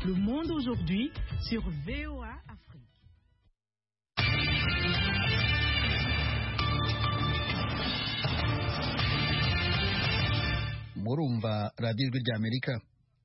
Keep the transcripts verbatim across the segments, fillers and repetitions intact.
Le Monde aujourd'hui sur V O A Afrique. Murumva Radio ry'Amerika.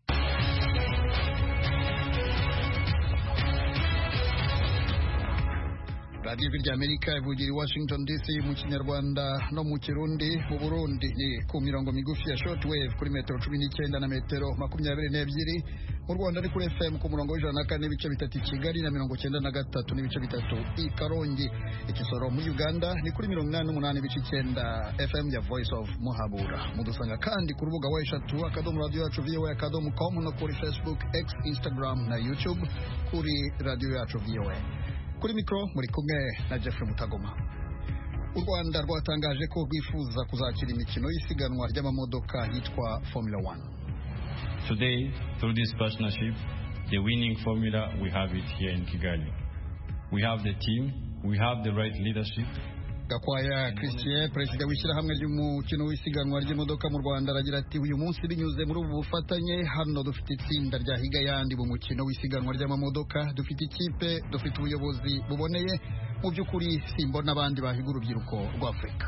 Radio ry'Amerika ivugira i Washington D C mu Kinyarwanda no mu Kirundi. Mu Burundi ni ku mirongo migufi ya shortwave kuri metero cumi n'icyenda na metero makumyabiri n'ebyiri. Mu Rwanda ni kuri F M ku murongo w'ijana na kane n'ibice bitatu i Kigali na mirongo cyenda na gatatu n'ibice bitatu i Karongi. Ikisoro muri Uganda ni kuri mirongo inani n'umunani n'ibice icyenda F M ya Voice of Muhabura. Mudusanga kandi ku rubuga wa eshatu akadomo radio yacu V O A akadomo com no kuri Facebook, X, Instagram na YouTube kuri radio yacu V O A. Kuri mikro muri kumwe na Jeffrey Mutagoma. U Rwanda rwatangaje ko rwifuza kuzakira imikino y'isiganwa ry'amamodoka yitwa Formula one. Today, through this partnership, the winning formula, we have it here in Kigali. We have the team, we have the right leadership. Gakwaya Christian, Perezida w'ishyirahamwe ry'umukino w'isiganwa ry'imodoka mu Rwanda, aragira ati uyu munsi binyuze muri ubu bufatanye hano dufite itsinda rya higa yandi mu mukino w'isiganwa ry'amamodoka, dufite ikipe, dufite ubuyobozi buboneye, mu by'ukuri simbona abandi bahiga urubyiruko rw'Afurika.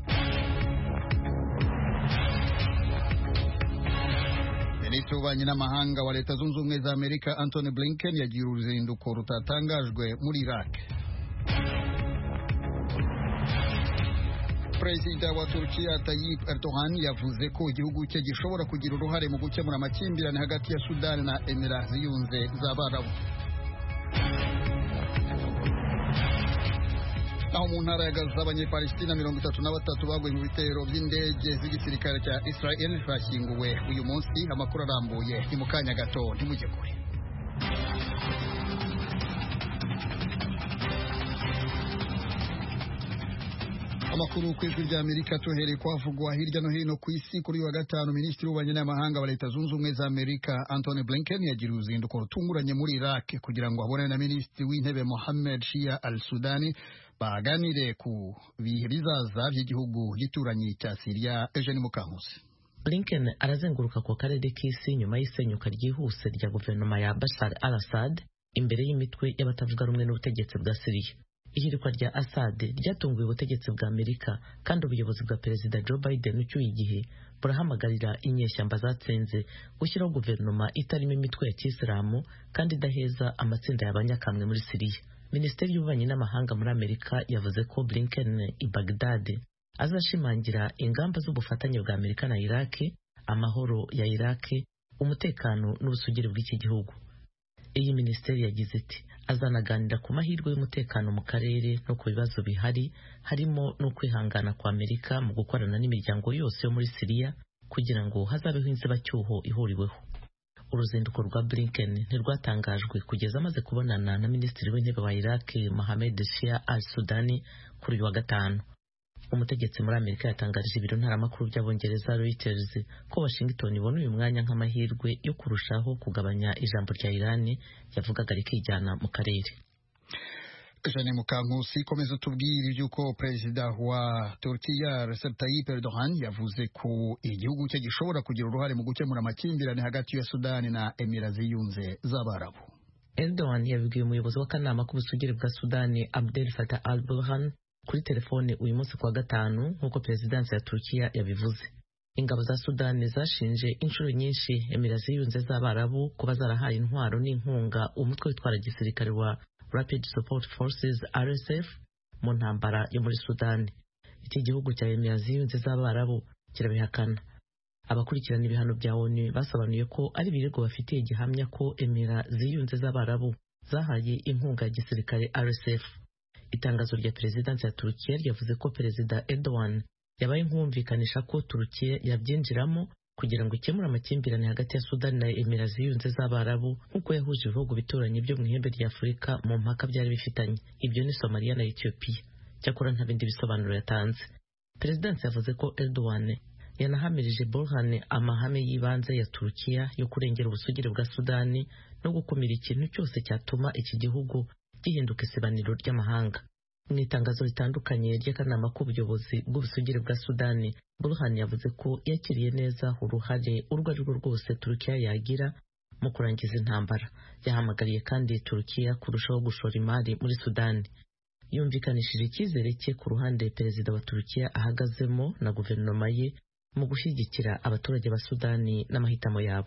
Minisitiri w'ububanyi n'amahanga wa Leta Zunze Ubumwe za Amerika Antony Blinken yagiye uruzinduko rutatangajwe muri Iraq. Perezida wa Turkiya Tayyip Erdogan yavuze ko igihugu cye gishobora kugira uruhare mu gukemura amakimbirane hagati ya Sudan na Emirates Zunze z'Abarabu. Naho mu ntara ya Gaza abanyepalestina mirongo itatu na batatu baguye mu bitero by'indege z'igisirikare cya Israel bashyinguwe uyu munsi. Amakuru arambuye ni mu kanya gato, ntimujye kure. Amakuru ku ijwi ry'Amerika tuhereye kwavugwa hirya no hino ku isi. Kuri wa gatanu Minisitiri w'ububanyi n'amahanga wa Leta Zunze Ubumwe za Amerika Antony Blinken yagira uruzinduko rutunguranye muri Iraq kugira ngo abonane na Minisitiri w'Intebe Mohammed Shia al-Sudani baganire ku bihe bizaza by'igihugu gituranye cya Syria. Eugene Mukankusi. Blinken arazenguruka ku karere k'isi nyuma y'isenyuka ryihuse rya guverinoma ya Bashar al-Assad imbere y'imitwe y'abatavuga rumwe n'ubutegetsi bwa Syria. Ihirikwa rya Assad ryatunguye ubutegetsi bwa Amerika, kandi ubuyobozi bwa Perezida Joe Biden ucyuye igihe burahamagarira inyeshyamba zatsinze gushyiraho guverinoma itarimo imitwe ya kisilamu kandi idaheza amatsinda y'abanyakamwe muri Syria. Minisiteri y'ububanyi n'amahanga muri Amerika yavuze ko Blinken i Baghdad azashimangira ingamba z'ubufatanye bwa Amerika na Iraq, amahoro ya Iraq, umutekano n'ubusugire bw'iki gihugu. Iyi minisiteri yagize iti azanaganira ku mahirwe y'umutekano mu karere no ku bibazo bihari, harimo no kwihangana kwa Amerika mu gukorana n'imiryango yose yo muri Syria kugira ngo hazabeho inzibacyuho ihuriweho. Uruzinduko rwa Blinken ntirwatangajwe kugeza amaze kubonana na Minisitiri w'Intebe wa Iraq Mohammed Shia al-Sudani kuri uyu wa gatanu. Umutegetsi muri Amerika yatangarije ibiro ntaramakuru by'Abongereza Reuters ko Washington ibona uyu mwanya nk'amahirwe yo kurushaho kugabanya ijambo rya Iran yavugaga rikijyana mu karere. Eugene Mukankusi, komeza tubwire iby'uko Perezida wa Turkiya Recep Tayyip Erdogan yavuze ko igihugu cye gishobora kugira uruhare mu gukemura amakimbirane hagati ya Sudan na Emirates Zunze z'Abarabu. Erdogan yabwiye umuyobozi w'akanama k'ubusugire bwa Sudan Abdel Fattah al-Burhan kuri telefone uyu munsi kwa gatanu, nk'uko perezidansi ya Turkiya yabivuze. Ingabo za Sudan zashinje inshuro nyinshi Emirates Zunze z'Abarabu kuba zarahaye intwaro n'inkunga umutwe witwara gisirikare wa Rapid Support Forces R S F mu ntambara yo muri Sudan. Iki gihugu cya Emirates Zunze z'Abarabu kirabihakana. Abakurikirana ibihano bya O N U basobanuye ko ari ibirego bafitiye gihamya ko Emirates Zunze z'Abarabu zahaye inkunga ya gisirikare R S F. Itangazo rya perezidansi ya Turkiya ryavuze ko Perezida Erdogan yabaye nkumvikanisha ko Turkiya yabyinjiramo kugira ngo ikemure amakimbirane hagati ya Sudan na Emirates Zunze z'Abarabu, nk'uko yahuje ibihugu bituranye byo mu ihembe rya Afurika mu mpaka byari bifitanye. Ibyo ni Somalia na Ethiopia. Cyakora nta bindi bisobanuro yatanze. Perezidansi yavuze ko Erdogan yanahamirije Burhan amahame y'ibanze ya Turkiya yo kurengera ubusugire bwa Sudan no gukumira ikintu cyose cyatuma iki gihugu gihinduka isibaniro ry'amahanga. Mu itangazo ritandukanye ry'akanama k'ubuyobozi bw'ubusugire bwa Sudani, Burhan yavuze ko yakiriye neza uruhare urwo ari rwo rwose Turkiya yagira mu kurangiza intambara. Yahamagariye kandi Turukiya kurushaho gushora imari muri Sudani. Yumvikanishije icyizere cye ku ruhande perezida wa Turukiya ahagazemo na guverinoma ye mu gushyigikira abaturage ba Sudani n'amahitamo yabo.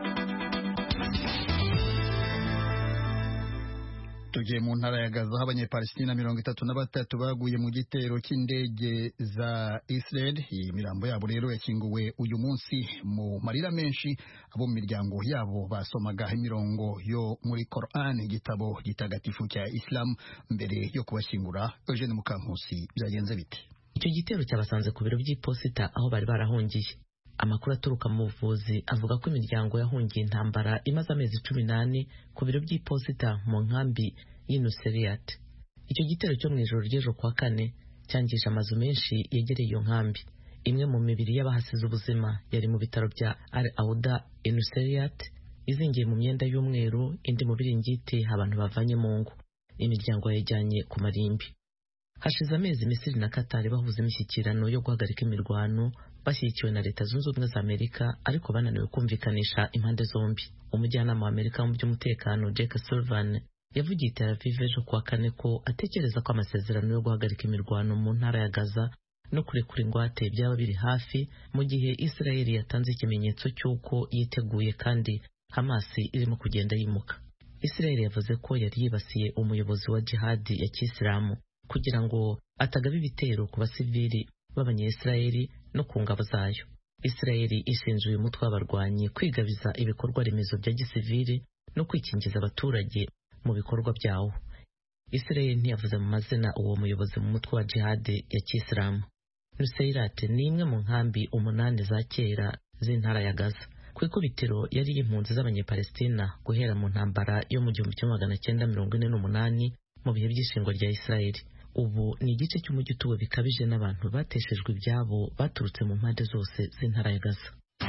Tugiye mu ntara ya Gaza aho abanyepalestina mirongo itatu na batatu baguye mu gitero cy'indege za Israel. Iyi mirambo yabo rero yakinguwe uyu munsi mu marira menshi. Abo mu miryango yabo basomaga imirongo yo muri Quran, igitabo gitagatifu cya Islam, mbere yo kubashyingura. Eugene Mukankusi, byagenze bite? Icyo gitero cyabasanze ku biro by'iposita aho bari barahungiye. Amakuru aturuka mu buvuzi avuga ko imiryango yahungiye intambara imaze amezi cumi n'ane ku biro by'iposita mu nkambi y'Inuseriat. Icyo gitero cyo mu ijoro ry'ejo kwa kane cyangije amazu menshi yegereye iyo nkambi. Imwe mu mibiri y'abahasize ubuzima yari mu bitaro bya Al Auda Inuseriat, izingiye mu myenda y'umweru, indi mu biringiti abantu bavanye mu ngo. Imiryango yajyanye ku marimbi. Hashize amezi Misiri na Qatar bahuza imishyikirano yo guhagarika imirwano bashyigikiwe na Leta Zunze Ubumwe za Amerika, ariko bananiwe kumvikanisha impande zombi. Umujyanama wa Amerika mu by'umutekano Jake Sullivan yavugiye i Tel Aviv ejo kuwa kane ko atekereza ko amasezerano yo guhagarika imirwano mu ntara ya Gaza no kurekura ingwate byaba biri hafi, mu gihe Israel yatanze ikimenyetso cy'uko yiteguye kandi Hamas irimo kugenda yimuka. Israel yavuze ko yari yibasiye umuyobozi wa jihadi ya Kisilamu kugira ngo atagaba ibitero ku basivili b'Abanyesirayeli no ku ngabo zayo. Israeli ishinja uyu mutwe w'abarwanyi kwigabiza ibikorwa remezo bya gisivili no kwikingiza abaturage mu bikorwa byawo. Israeli ntiyavuze mu mazina uwo muyobozi mu mutwe wa jihadi ya Kisilamu. Nuseirat ni imwe mu nkambi umunani za kera z'intara ya Gaza. Ku ikubitiro yari impunzi z'Abanyepalestina guhera mu ntambara yo mu gihumbi kimwe magana cyenda mirongo ine n'umunani mu bihe by'ishingwa rya Israeli. Ubu ni igice cy'umujyi utuwe bikabije n'abantu bateshejwe ibyabo baturutse mu mpande zose z'intara ya Gaza.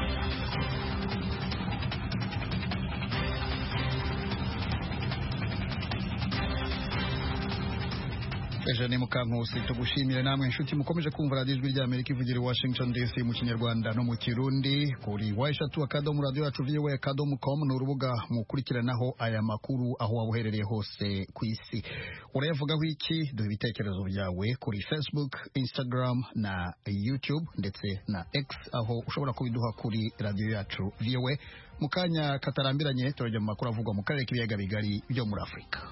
Eugene Mukankusi, tugushimire namwe inshuti mukomeje kumva radiyo ijwi rya Amerika ivugira i Washington D C mu Kinyarwanda no mu Kirundi. Kuri wa eshatu akadomo radiyo yacu V O A akadomo com ni urubuga mukurikiranaho aya makuru aho waba uherereye hose ku isi. Urayavugaho iki? Duhe ibitekerezo byawe kuri Facebook, Instagram na YouTube ndetse na X, aho ushobora kubiduha kuri radiyo yacu V O A. Mu kanya katarambiranye turajya mu makuru avugwa mu karere k'ibiyaga bigari byo muri Afurika.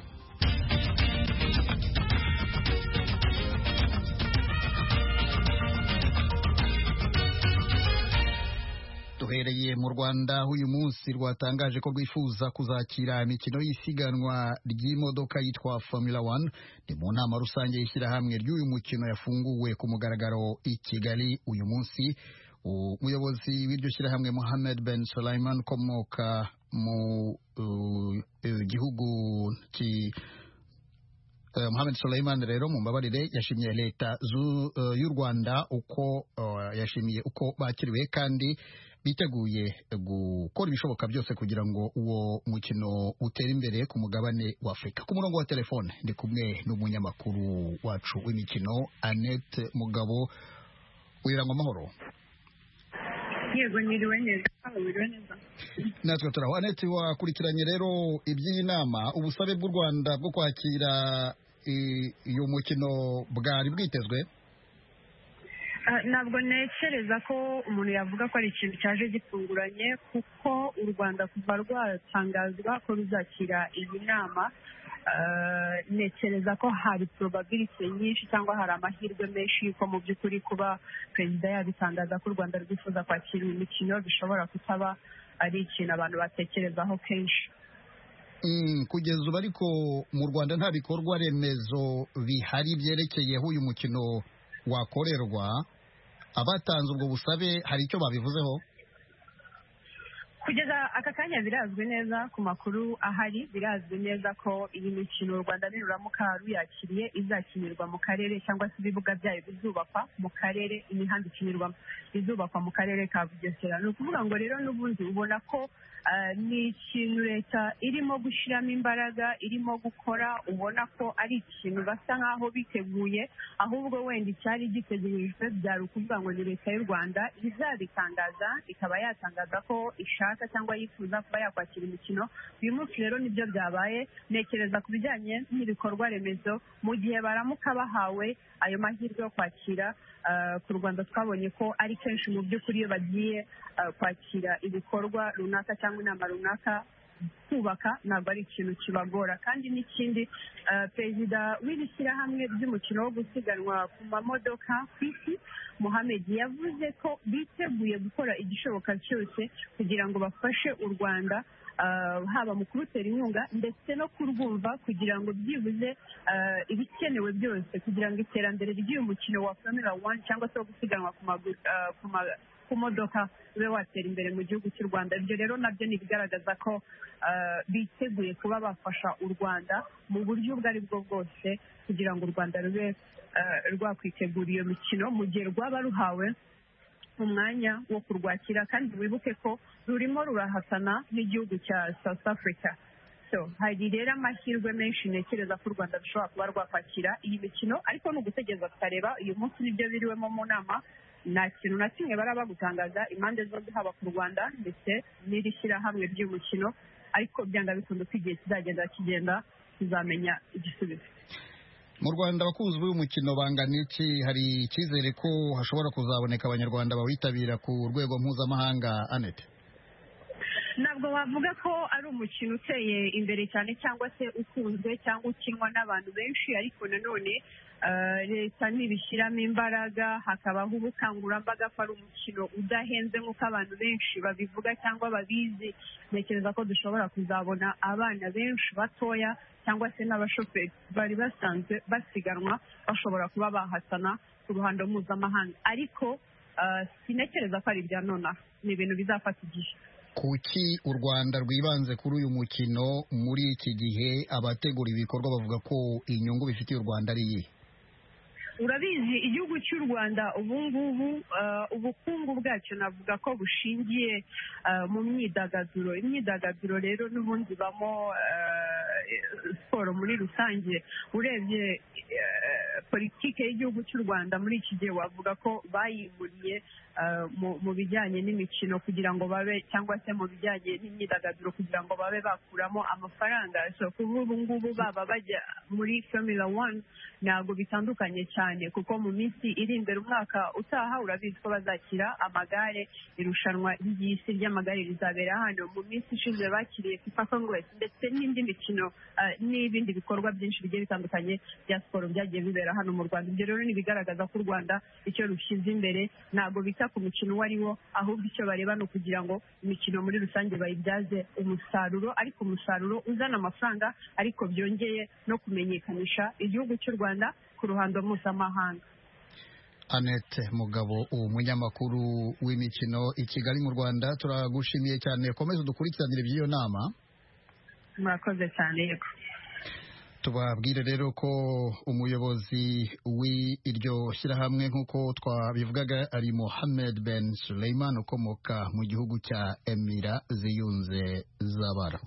Duhereye mu Rwanda, uyu munsi rwatangaje ko rwifuza kuzakira imikino y'isiganwa ry'imodoka yitwa Formula One. Ni mu nama rusange y'ishyirahamwe ry'uyu mukino yafunguwe ku mugaragaro i Kigali uyu munsi. Umuyobozi w'iryo shyirahamwe Mohammed Ben Sulaiman ukomoka mu uh, uh, gihugu ki Uh, Mohamed Sulaiman rero mu mbabarire yashimiye leta uh, y'u Rwanda uko uh, yashimiye uko bakiriwe kandi biteguye gukora ibishoboka byose kugira ngo uwo mukino utere imbere ku mugabane wa Afurika. Ku murongo wa telefone ndi kumwe n'umunyamakuru wacu w'imikino Annette Mugabo. Wirangwa amahoro? Yego, niriwe neza. Wiriwe neza. Natwe turaho. Annette, wakurikiranye rero iby'iyi nama, ubusabe bw'u Rwanda bwo kwakira iyo mukino bwari bwitezwe? Ntabwo ntekereza ko umuntu yavuga ko ari ikintu cyaje gitunguranye, kuko u Rwanda kuva rwatangazwa ko ruzakira iyi nama, ntekereza ko hari probability nyinshi cyangwa hari amahirwe menshi yuko mu by'ukuri kuba perezida yabitangaza ko u Rwanda rwifuza kwakira iyi mikino bishobora kutaba ari ikintu abantu batekerezaho kenshi. Mm, kugeza ubu ariko mu Rwanda nta bikorwa remezo bihari byerekeyeho uyu mukino wakorerwa. Abatanze ubwo busabe hari icyo babivuzeho? Kugeza aka kanya birazwi neza ku makuru ahari, birazwi neza ko iyi mikino u Rwanda niruramuka ruyakiriye izakinirwa mu karere cyangwa se ibibuga byayo bizubakwa mu karere, imihanda ikinirwa izubakwa mu karere ka Bugesera. Ni ukuvuga ngo rero n'ubundi ubona ko ni ikintu leta irimo gushyiramo imbaraga, irimo gukora, ubona ko ari ikintu basa nk'aho biteguye, ahubwo wenda icyari gitegerejwe byari ukuvuga ngo ni leta y'u Rwanda izabitangaza, ikaba yatangaza ko ishaka cyangwa yifuza kuba yakwakira imikino. Uyu munsi rero nibyo byabaye. Ntekereza ku bijyanye n'ibikorwa remezo, mu gihe baramuka bahawe ayo mahirwe yo kwakira ku Rwanda, twabonye ko ari kenshi mu by'ukuri iyo bagiye kwakira ibikorwa runaka cyangwa inama runaka, kubaka ntabwo ari ikintu kibagora. Kandi n'ikindi, perezida w'iri shyirahamwe ry'umukino wo gusiganwa ku mamodoka ku isi, Mohamed, yavuze ko biteguye gukora igishoboka cyose kugira ngo bafashe u Rwanda, haba mu kurutera inkunga ndetse no kurwumva, kugira ngo byibuze ibikenewe byose kugira ngo iterambere ry'uyu mukino wa Formula One cyangwa se wo gusiganwa ku modoka ube watera imbere mu gihugu cy'u Rwanda. Ibyo rero nabyo ni ibigaragaza ko biteguye kuba bafasha u Rwanda mu buryo ubwo ari bwo bwose kugira ngo u Rwanda rube rwakwitegura iyo mikino mu gihe rwaba ruhawe umwanya wo kurwakira. Kandi wibuke ko rurimo rurahatana n'igihugu cya South Africa. So hari rero amahirwe menshi ntekereza ko u Rwanda rushobora kuba rwakwakira iyi mikino, ariko ni ugutegereza tukareba. Uyu munsi nibyo biriwemo mu nama, nta kintu na kimwe baraba gutangaza impande zombi, haba ku Rwanda ndetse n'iri shyirahamwe ry'umukino, ariko byanga bikunda ko igihe kizagenda kigenda tuzamenya igisubizo. Mu Rwanda abakunzi b'uyu mukino bangana iki? Hari icyizere ko hashobora kuzaboneka abanyarwanda bawitabira ku rwego mpuzamahanga? Annette, ntabwo wavuga ko ari umukino uteye imbere cyane cyangwa se ukunzwe cyangwa ukinwa n'abantu benshi, ariko nanone leta ntibishyiramo imbaraga, hakabaho ubukangurambaga ko ari umukino udahenze nk'uko abantu benshi babivuga cyangwa babizi. Ntekereza ko dushobora kuzabona abana benshi batoya cyangwa se n'abashoferi bari basanzwe basiganwa bashobora kuba bahatana ku ruhando mpuzamahanga, ariko sinekereza ko ari ibya nonaha, ni ibintu bizafata igihe. Kuki u Rwanda rwibanze kuri uyu mukino muri iki gihe? Abategura ibikorwa bavuga ko inyungu bifitiye u Rwanda ari iyihe? Urabizi, igihugu cy'u Rwanda ubu ngubu ubukungu bwacyo navuga ko bushingiye mu myidagaduro. Imyidagaduro rero n'ubundi bamo siporo muri rusange. Urebye politike y'igihugu cy'u Rwanda muri iki gihe wavuga ko bayimuriye mu bijyanye n'imikino kugira ngo babe, cyangwa se mu bijyanye n'imyidagaduro kugira ngo babe bakuramo amafaranga. So kuva ubu ngubu baba bajya muri Formula One ntabwo bitandukanye cyane, kuko mu minsi iri imbere umwaka utaha urabizi ko bazakira amagare. Irushanwa ry'isi ry'amagare rizabera hano. Mu minsi ishize bakiriye FIFA Congress ndetse n'indi mikino n'ibindi bikorwa byinshi bigiye bitandukanye bya siporo byagiye bibera hano mu Rwanda. Ibyo rero ni ibigaragaza ko u Rwanda icyo rushyize imbere ntabwo bita ku mukino uwo ari wo, ahubwo icyo bareba ni ukugira ngo imikino muri rusange bayibyaze umusaruro, ariko umusaruro uzana amafaranga, ariko byongeye no kumenyekanisha igihugu cy'u Rwanda ku ruhando mpuzamahanga. Annette Mugabo, umunyamakuru w'imikino i Kigali mu Rwanda, turagushimiye cyane. Komeza dukurikiranire by'iyo nama. Murakoze cyane. Yego, tubabwire rero ko umuyobozi w'iryo shyirahamwe nk'uko twabivugaga ari Mohamed Ben Suleiman ukomoka mu gihugu cya Emira ziyunze z'Abarabu.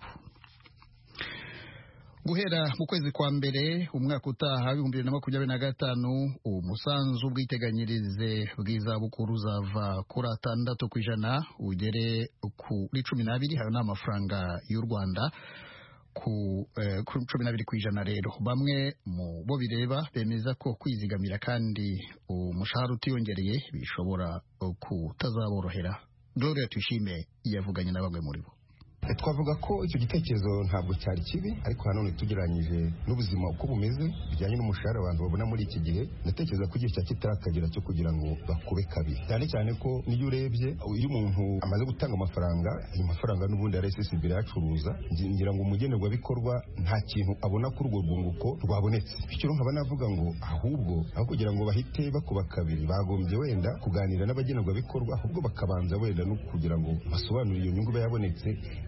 Guhera mu kwezi kwa mbere umwaka utaha ibihumbi bibiri na makumyabiri na gatanu, umusanzu w'ubwiteganyirize bw'izabukuru uzava kuri atandatu ku ijana ugere kuri cumi n'abiri. Hayo ni amafaranga y'u Rwanda ku cumi n'abiri ku ijana. Rero bamwe mu bo bireba bemeza ko kwizigamira kandi umushahara utiyongereye bishobora kutazaborohera. Gloria Tuyishime yavuganye na bamwe muri bo. Twavuga ko icyo gitekerezo ntabwo cyari kibi, ariko nanone tugereranyije n'ubuzima uko bumeze bijyanye n'umushahara abantu babona muri iki gihe, ndatekereza ko igihe cya kitarakagera cyo kugira ngo bakube kabiri, cyane cyane ko niyo urebye iyo umuntu amaze gutanga amafaranga, ayo mafaranga n'ubundi R S S B irayacuruza. Ngira ngo umugenerwabikorwa nta kintu abona kuri urwo rwunguko rwabonetse. Bityo nkaba navuga ngo ahubwo aho kugira ngo bahite bakuba kabiri, bagombye wenda kuganira n'abagenerwabikorwa, ahubwo bakabanza wenda no kugira ngo basobanurire iyo nyungu bayabonetse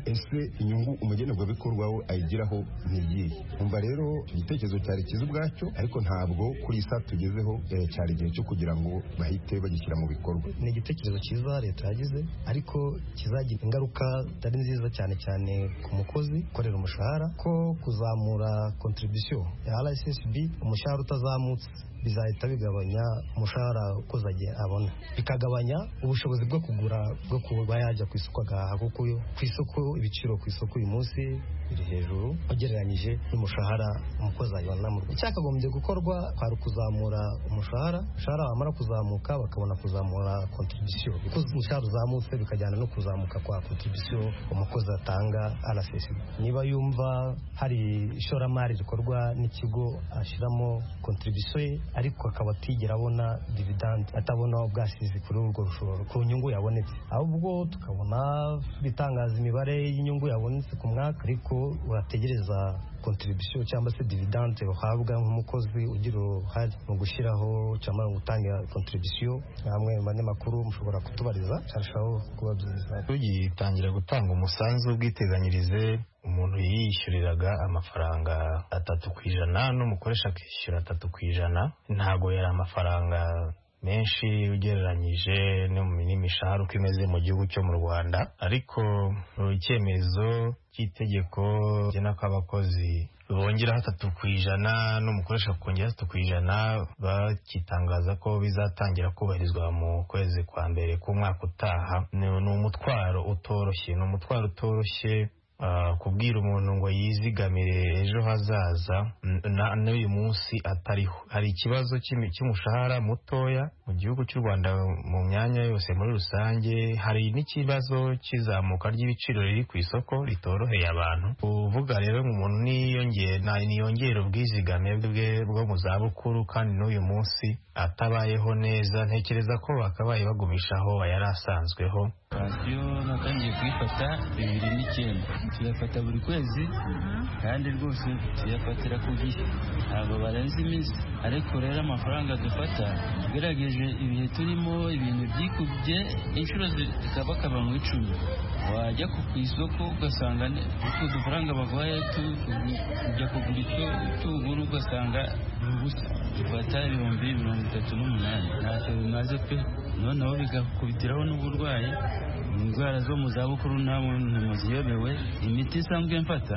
ese inyungu umugenerwabikorwa we ayigiraho ntiyihe. umva rero igitekerezo cyari cyiza ubwacyo, ariko ntabwo kuri isa tugezeho eh, cyari igihe cyo kugira ngo bahite bagishyira mu bikorwa. Ni igitekerezo cyiza leta yagize, ariko kizagira ingaruka zitari nziza cyane cyane ku mukozi ukorera umushahara, ko kuzamura contribution ya R S S B umushahara utazamutse bizahita bigabanya umushahara ukoze agiye abona, bikagabanya ubushobozi bwo kugura bwo kuba yajya ku isoko agahaha, kuko ku isoko ibiciro ku isoko uyu munsi biri hejuru ugereranyije n'umushahara umukozi ayibona mu Rwanda. Icyakagombye gukorwa kwari ukuzamura umushahara, umushahara wamara kuzamuka bakabona kuzamura contribution, kuko umushahara uzamutse bikajyana no kuzamuka kwa contribution umukozi atanga R S S B. Niba yumva hari ishoramari rikorwa n'ikigo ashyiramo contribution ariko akaba atigera abona dividend, atabona ubwashize kuri urwo rushoro ku nyungu yabonetse, ahubwo tukabona bitangaza imibare y'inyungu yabonetse ku mwaka, ariko urategereza contribution cyangwa se dividend uhabwa nk'umukozi ugira uruhare mu gushyiraho cyangwa mu gutanga contribution. Namwe mu banyamakuru mushobora kutubariza cyarushaho kuba byiza. Tugitangira gutanga umusanzu w'ubwiteganyirize, umuntu yishyuriraga amafaranga atatu ku ijana n'umukoresha akishyura atatu ku ijana. Ntabwo yari amafaranga menshi ugereranyije n'imishahara uko imeze mu gihugu cyo mu Rwanda, ariko icyemezo cy'itegeko gena ko abakozi bongera atatu ku ijana n'umukoresha kongera atatu ku ijana bakitangaza ko bizatangira kubahirizwa mu kwezi kwa mbere k'umwaka utaha. Ni umutwaro utoroshye, ni umutwaro utoroshye Uh, kubwira umuntu ngo yizigamire ejo hazaza n'uyu munsi atariho. Hari ikibazo cy'umushahara mutoya mu gihugu cy'u Rwanda mu myanya yose muri rusange, hari n'ikibazo cy'izamuka ry'ibiciro riri ku isoko ritoroheye abantu. Uvuga rero umuntu niyongera ubwizigame bwe bwo mu zabukuru kandi n'uyu munsi atabayeho neza, ntekereza ko bakabaye bagumishaho yari asanzweho. Pansiyo natangiye kuyifata bibiri n'icyenda, tuyafata buri kwezi kandi rwose tuyafatira ku gihe, ntabwo barenze iminsi. Ariko rero amafaranga dufata ugerageje ibihe turimo, ibintu byikubye inshuro zikabakaba mu icumi. Wajya ku isoko ugasanga utwo dufaranga baguhaye tujya kugura icyo tugura ugasanga ubusa. Dufata ibihumbi mirongo itatu n'umunani, ntacyo bimaze pe. Noneho bigakubitiraho n'uburwayi, indwara zo mu zabukuru namwe ntimuziyobewe. Imiti isanzwe mfata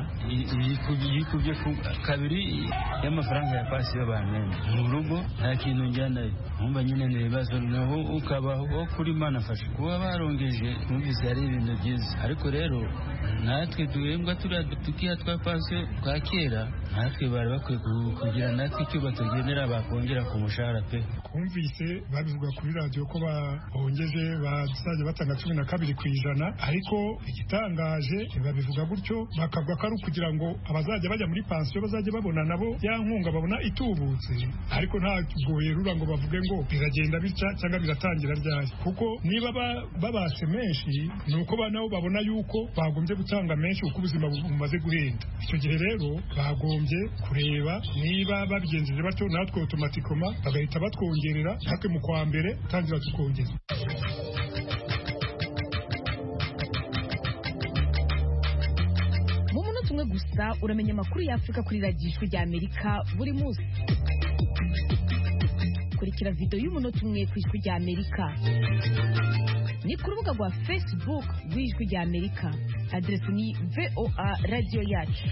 yikubye kabiri y'amafaranga ya pansiyo bamwemye. Mu rugo nta kintu njyanayo, nkumva nyine ni ibibazo, naho ukabaho kuri manafasha. Kuba barongeje numvise ari ibintu byiza, ariko rero natwe duhembwa turiya tukiya twa pansiyo twa kera, natwe bari bakwiye kugira natwe icyo batugenera bakongera ku mushahara pe. Kumvise babivuga kuri radiyo ko bahongeje bazajya batanga cumi na kabiri ku ijana, ariko igitangaje babivuga gutyo bakavuga ko ari ukugira ngo abazajya bajya muri pansiyo bazajya babona nabo ya nkunga babona itubutse, ariko ntabwo yerura ngo bavuge ngo biragenda bica cyangwa biratangira ryari, kuko niba babase menshi ni uko nabo babona yuko bagombye gutanga menshi uko ubuzima bumaze guhenda. Icyo gihe rero bagombye kureba niba babigenjeje batyo natwe automatikoma bagahita batwongerera, natwe mu kwa mbere tangira tukongera. Mu munota umwe gusa uramenya amakuru ya Afurika kuri radiyo Ijwi rya Amerika buri munsi. Kurikira video y'umunota umwe ku Ijwi rya Amerika ni ku rubuga rwa Facebook rw'Ijwi rya Amerika, adresi ni V O A Radio Yacu.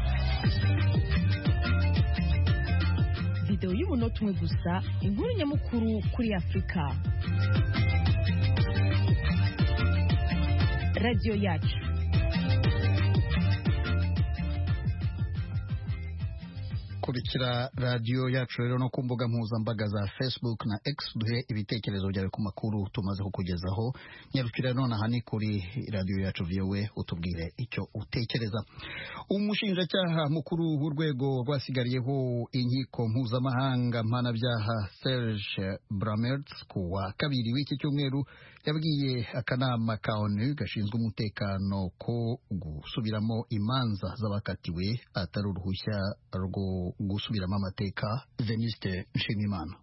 Video y'umunota umwe gusa, inkuru nyamukuru kuri Afurika. Radio Yacu. kurikira radiyo yacu rero no ku mbuga mpuzambaga za Facebook na X, duhe ibitekerezo byawe ku makuru tumaze kukugezaho. Nyarukira none aha ni kuri radiyo yacu V O A utubwire icyo utekereza. Umushinjacyaha mukuru w'urwego rwasigariyeho inkiko mpuzamahanga mpanabyaha Serge Bramertz ku wa kabiri w'iki cyumweru yabwiye akanama ka ONU gashinzwe umutekano ko gusubiramo imanza z'abakatiwe atari uruhushya rwo gusubiramo amateka. Veniste Nshimiyimana.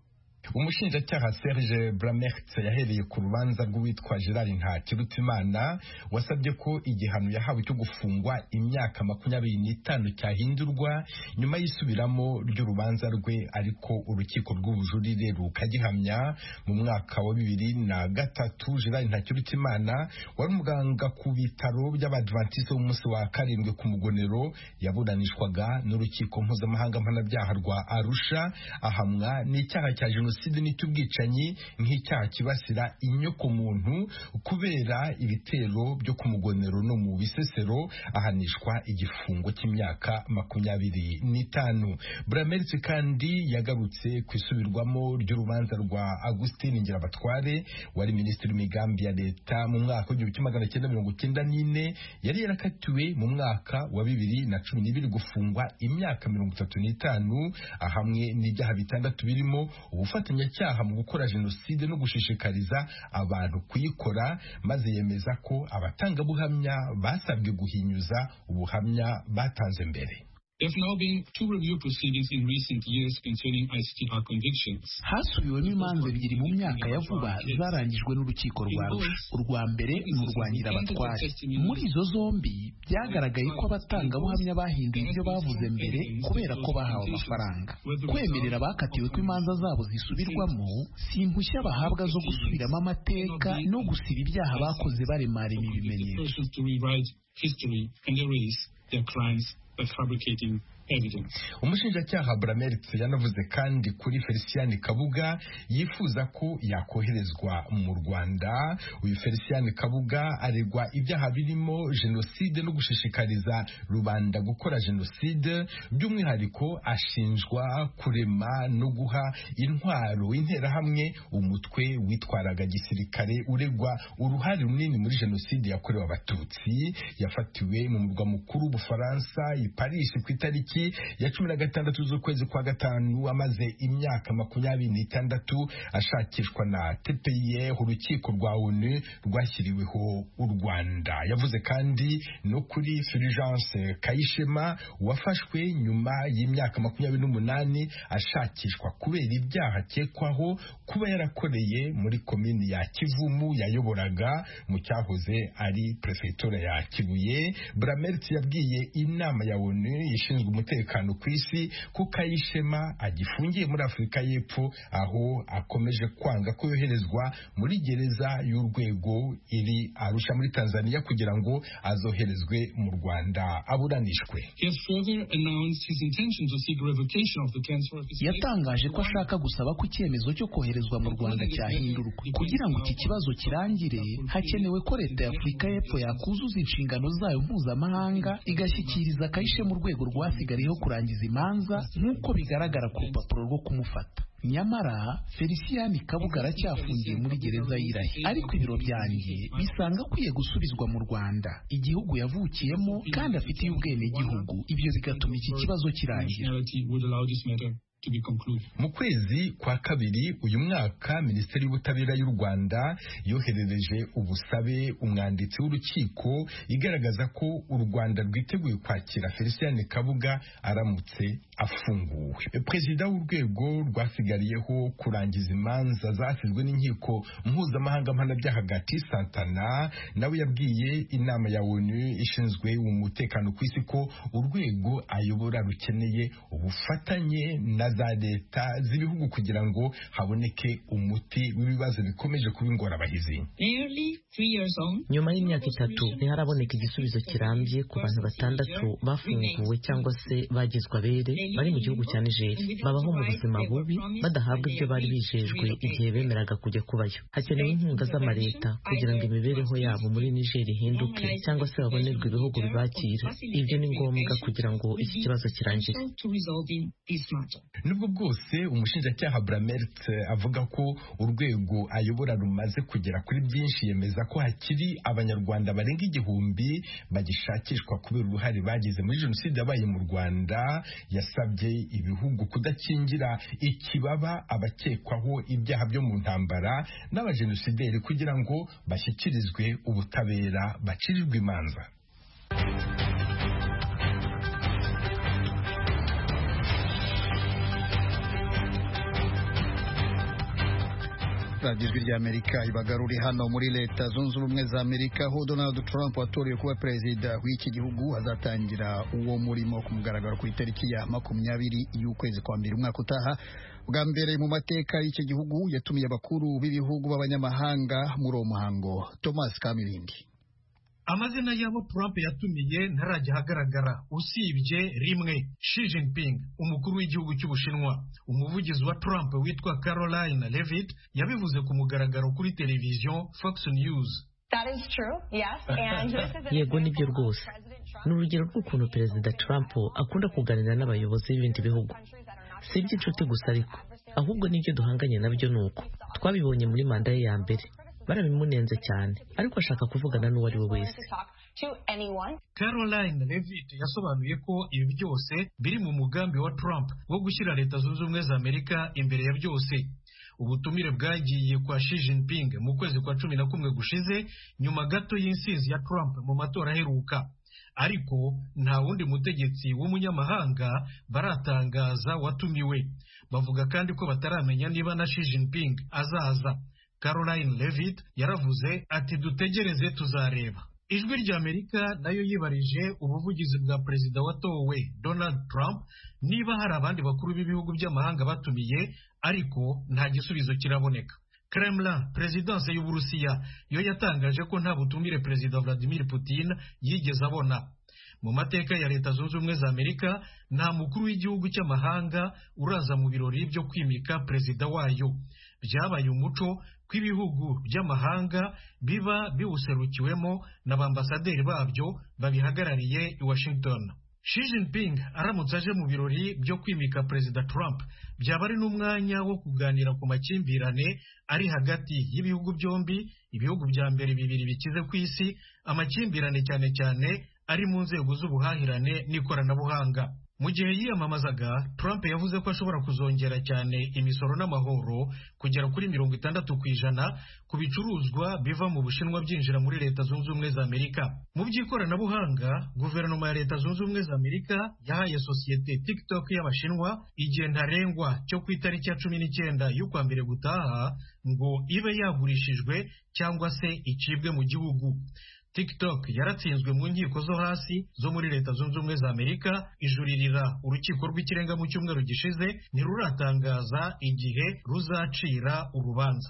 umushinjacyaha Serge Bramert yahereye ku rubanza rw'uwitwa Gerard Ntakirutimana wasabye ko igihano yahawe cyo gufungwa imyaka makumyabiri n'itanu cyahindurwa nyuma y'isubiramo ry'urubanza rwe, ariko urukiko rw'ubujurire rukagihamya. Mu mwaka wa bibiri na gatatu Gerard Ntakirutimana wari umuganga ku bitaro by'Abadventiste b'umunsi wa karindwi ku Mugonero yaburanishwaga n'urukiko mpuzamahanga mpanabyaha rwa Arusha, ahamwa n'icyaha cya jenoside n'icy'ubwicanyi nk'icyaha kibasira inyoko muntu kubera ibitero byo ku Mugonero no mu Bisesero, ahanishwa igifungo cy'imyaka makumyabiri n'itanu. Bramert kandi yagarutse ku isubirwamo ry'urubanza rwa Augustin Ngirabatware wari minisitiri w'imigambi ya leta mu mwaka w'igihumbi kimwe magana cyenda mirongo cyenda n'ine, yari yarakatiwe mu mwaka wa bibiri na cumi n'ibiri gufungwa imyaka mirongo itatu n'itanu ahamwe n'ibyaha bitandatu birimo ubufatanyacyaha mu gukora jenoside no gushishikariza abantu kuyikora, maze yemeza ko abatangabuhamya basabwe guhinyuza ubuhamya batanze mbere. There have now been two review proceedings in recent years concerning I C T R convictions. Hasubiwemo imanza ebyiri mu myaka ya vuba zarangijwe n'urukiko rwa Arusha. Urwa mbere ni urwa Ngirabatware. Muri izo zombi byagaragaye ko abatangabuhamya bahinduye ibyo bavuze mbere kubera ko bahawe amafaranga. Kwemerera abakatiwe ko imanza zabo zisubirwamo si impushya bahabwa zo gusubiramo amateka no gusiba ibyaha bakoze baremara ibimenyetso. Umushinjacyaha Bramert yanavuze kandi kuri Felician Kabuga yifuza ko yakoherezwa mu Rwanda. Uyu Felician Kabuga aregwa ibyaha birimo jenoside no gushishikariza rubanda gukora jenoside, by'umwihariko ashinjwa kurema no guha intwaro interahamwe umutwe witwaraga gisirikare uregwa uruhare runini muri jenoside yakorewe Abatutsi. Yafatiwe mu murwa mukuru w'Ubufaransa i Paris ku itariki ya cumi na gatandatu z'ukwezi kwa gatanu, amaze imyaka makumyabiri n'itandatu ashakishwa na T P I R, urukiko rwa O N U rwashyiriweho u Rwanda. Yavuze kandi no kuri Fulgence Kayishema wafashwe nyuma y'imyaka makumyabiri n'umunani ashakishwa kubera ibyaha akekwaho kuba yarakoreye muri komini ya Kivumu yayoboraga mu cyahoze ari prefetura ya Kibuye. Bramert yabwiye inama ya O N U ishinzwe umutekano ku isi ko Kayishema agifungiye muri Afurika y'Epfo, aho akomeje kwanga ko yoherezwa muri gereza y'urwego iri Arusha muri Tanzania kugira ngo azoherezwe mu Rwanda aburanishwe. Yatangaje ko ashaka gusaba ko icyemezo cyo koherezwa mu Rwanda cyahindurwa. Kugira ngo iki kibazo kirangire, hakenewe ko leta ya Afurika y'Epfo yakuzuza inshingano zayo mpuzamahanga igashyikiriza Kayishema mu rwego rwasigariyeho kurangiza imanza nk'uko bigaragara ku rupapuro rwo kumufata. Nyamara Felician Kabuga aracyafungiye muri gereza y'Irahi, ariko ibiro byanjye bisanga akwiye gusubizwa mu Rwanda, igihugu yavukiyemo kandi afitiye ubwenegihugu. Ibyo bigatuma iki kibazo kirangira. Mu kwezi kwa kabiri uyu mwaka Minisiteri y'Ubutabera y'u Rwanda yoherereje ubusabe umwanditsi w'urukiko igaragaza ko u Rwanda rwiteguye kwakira Felician Kabuga aramutse afunguwe. Perezida w'urwego rwasigariyeho kurangiza imanza zasizwe n'inkiko mpuzamahanga mpanabyaha Gati Santana nawe yabwiye inama ya O N U ishinzwe umutekano ku isi ko urwego ayobora rukeneye ubufatanye na za leta z'ibihugu kugira ngo haboneke umuti w'ibibazo bikomeje kuba ingorabahizi. Nyuma y'imyaka itatu ntiharaboneka igisubizo kirambye ku bantu batandatu bafunguwe cyangwa se bagizwe abere bari mu gihugu cya Niger. Babaho mu buzima bubi badahabwa ibyo bari bijejwe igihe bemeraga kujya kubayo. Hakenewe inkunga z'amaleta kugira ngo imibereho yabo muri Niger ihinduke cyangwa se babonerwe ibihugu bibakira. Ibyo ni ngombwa kugira ngo iki kibazo kirangire. Nubwo bwose umushinjacyaha Bramert avuga ko urwego ayobora rumaze kugera kuri byinshi, yemeza ko hakiri abanyarwanda barenga igihumbi bagishakishwa kubera uruhare bagize muri jenoside yabaye mu Rwanda. Yasabye ibihugu kudakingira ikibaba abakekwaho ibyaha byo mu ntambara n'abajenosideri kugira ngo bashyikirizwe ubutabera bacirirwe imanza. radiyo ijwi ry'Amerika ibagaruri hano muri leta zunze ubumwe za Amerika aho Donald Trump watorewe kuba perezida w'iki gihugu azatangira uwo murimo ku mugaragaro ku itariki ya makumyabiri y'ukwezi kwa mbere umwaka utaha. Bwa mbere mu mateka y'iki gihugu yatumiye abakuru b'ibihugu b'abanyamahanga muri uwo muhango. Thomas Kamilindi. Amazina y'abo Trump yatumiye ntarajya hagaragara usibye rimwe: Xi Jinping, umukuru w'igihugu cy'Ubushinwa. Umuvugizi wa Trump witwa Caroline Leavitt yabivuze ku mugaragaro kuri televiziyo Fox News. Yego nibyo rwose. Ni urugero rw'ukuntu Perezida Trump akunda kuganira n'abayobozi b'ibindi bihugu. Si iby'inshuti gusa ariko, ahubwo n'ibyo duhanganye nabyo ni uko. Twabibonye muri manda ye ya mbere. Barabimunenze cyane, ariko ashaka kuvugana n'uwo ari we wese. Caroline Leavitt yasobanuye ko ibi byose biri mu mugambi wa Trump wo gushyira Leta Zunze Ubumwe za Amerika imbere ya byose. Ubutumire bwagiye kwa Xi Jinping mu kwezi kwa cumi na kumwe gushize, nyuma gato y'insinzi ya Trump mu matora aheruka. Ariko nta wundi mutegetsi w'umunyamahanga baratangaza watumiwe. Bavuga kandi ko bataramenya niba na Xi Jinping azaza. Caroline Leavitt yaravuze ati dutegereze tuzareba. Ijwi ry'Amerika nayo yibarije ubuvugizi bwa perezida watowe Donald Trump niba hari abandi bakuru b'ibihugu by'amahanga batumiye, ariko nta gisubizo kiraboneka. Kremlin, Perezidanse y'Uburusiya, yo yatangaje ko nta butumire Perezida Vladimir Putin yigeze abona. Mu mateka ya Leta Zunze Ubumwe za Amerika, nta mukuru w'igihugu cy'amahanga uraza mu birori byo kwimika perezida wayo. Byabaye umuco kw'ibihugu by'amahanga biba biwuserukiwemo n'abambasaderi babyo babihagarariye i Washington. Xi Jinping aramutse aje mu birori byo kwimika Perezida Trump, byaba ari n'umwanya wo kuganira ku makimbirane ari hagati y'ibihugu byombi, ibihugu bya mbere bibiri bikize ku isi, amakimbirane cyane cyane ari mu nzego z'ubuhahirane n'ikoranabuhanga. Mu gihe yiyamamazaga, Trump yavuze ko ashobora kuzongera cyane imisoro n'amahoro kugera kuri mirongo itandatu ku ijana ku bicuruzwa biva mu Bushinwa byinjira muri Leta Zunze Ubumwe za Amerika. Mu by'ikoranabuhanga, guverinoma ya Leta Zunze Ubumwe za Amerika yahaye sosiyete TikTok y'Abashinwa igihe ntarengwa cyo ku itariki ya cumi n'icyenda y'ukwa mbere gutaha ngo ibe yagurishijwe cyangwa se icibwe mu gihugu. TikTok yaratsinzwe mu nkiko zo hasi zo muri Leta Zunze Ubumwe za Amerika, ijuririra urukiko rw'ikirenga mu cyumweru gishize, ntiruratangaza igihe ruzacira urubanza.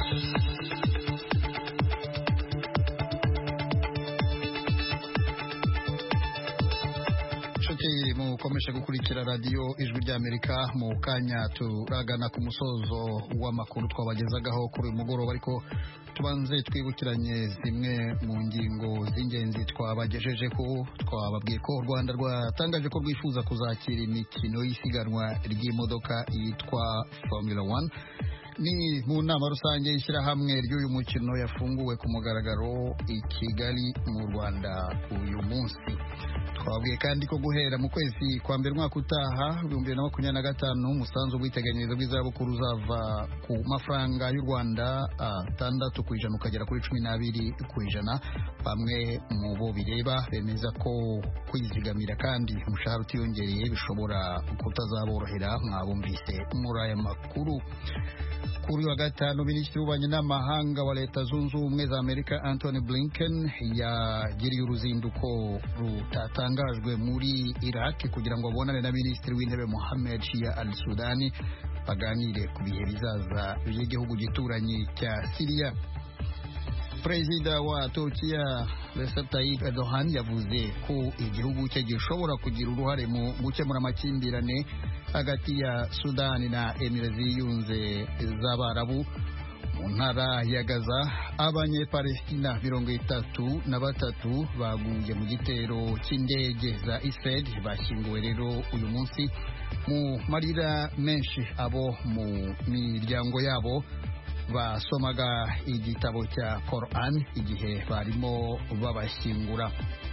mukomeje gukurikira radiyo ijwi ry'Amerika. Mu kanya turagana ku musozo w'amakuru twabagezagaho kuri uyu mugoroba, ariko tubanze twibukiranye zimwe mu ngingo z'ingenzi twabagejeje ko twababwiye ko u Rwanda rwatangaje ko rwifuza kuzakira imikino y'isiganwa ry'imodoka yitwa Formula One. Ni mu nama rusange y'ishyirahamwe ry'uyu mukino yafunguwe ku mugaragaro i Kigali mu Rwanda uyu munsi. Twabwiye kandi ko guhera mu kwezi kwa mbere umwaka utaha ibihumbi bibiri na makumyabiri na gatanu umusanzu w'ubwiteganyirize bw'izabukuru uzava ku mafaranga y'u Rwanda atandatu ku ijana ukagera kuri cumi n'abiri ku ijana. Bamwe mu bo bireba bemeza ko kwizigamira kandi umushahara utiyongereye bishobora kutazaborohera. Mwabumvise muri aya makuru. Kuri wa gatanu, Minisitiri w'Ububanyi n'Amahanga wa Leta Zunze Ubumwe za Amerika Anthony Blinken yagiriye uruzinduko rutatangajwe muri Iraq kugira ngo abonane na Minisitiri w'Intebe Mohammed Shia al-Sudani baganire ku bihe bizaza by'igihugu gituranyi cya Syria. Perezida wa Turkiya Recep Tayyip Erdogan yavuze ko igihugu cye gishobora kugira uruhare mu gukemura amakimbirane hagati ya Sudani na Emirati ziyunze z'Abarabu. Mu ntara ya Gaza, abanyepalestina mirongo itatu na batatu baguye mu gitero cy'indege za Israel bashyinguwe rero uyu munsi mu marira menshi. Abo mu miryango yabo basomaga igitabo cya Quran igihe barimo babashyingura.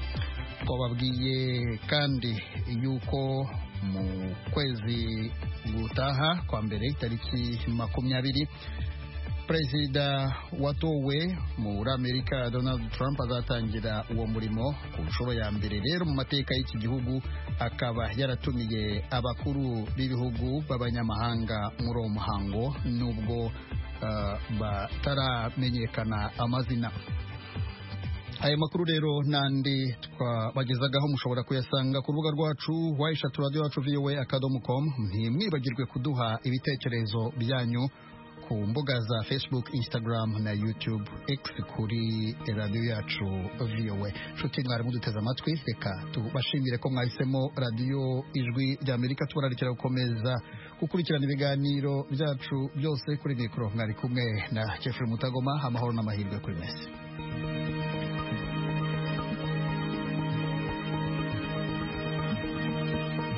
Twababwiye kandi yuko mu kwezi gutaha kwa mbere tariki makumyabiri Perezida watowe muri Amerika Donald Trump azatangira uwo murimo ku nshuro ya mbere rero mu mateka y'iki gihugu, akaba yaratumiye abakuru b'ibihugu b'abanyamahanga muri uwo muhango. Nubwo uh, bataramenyekana amazina. Aya makuru rero nandi twabagezagaho mushobora kuyasanga ku rubuga rwacu wa eshatu radio yacu v o a akadomo com. Ntimwibagirwe kuduha ibitekerezo byanyu ku mbuga za Facebook, Instagram na YouTube, X kuri radio yacu V O A. Nshuti mwari muduteze amatwi, reka tubashimire ko mwahisemo radio Ijwi ry'Amerika. Tubararikira gukomeza gukurikirana ibiganiro byacu byose. Kuri mikoro mwari kumwe na Jeffrey Mutagoma. Amahoro n'amahirwe kuri mwese.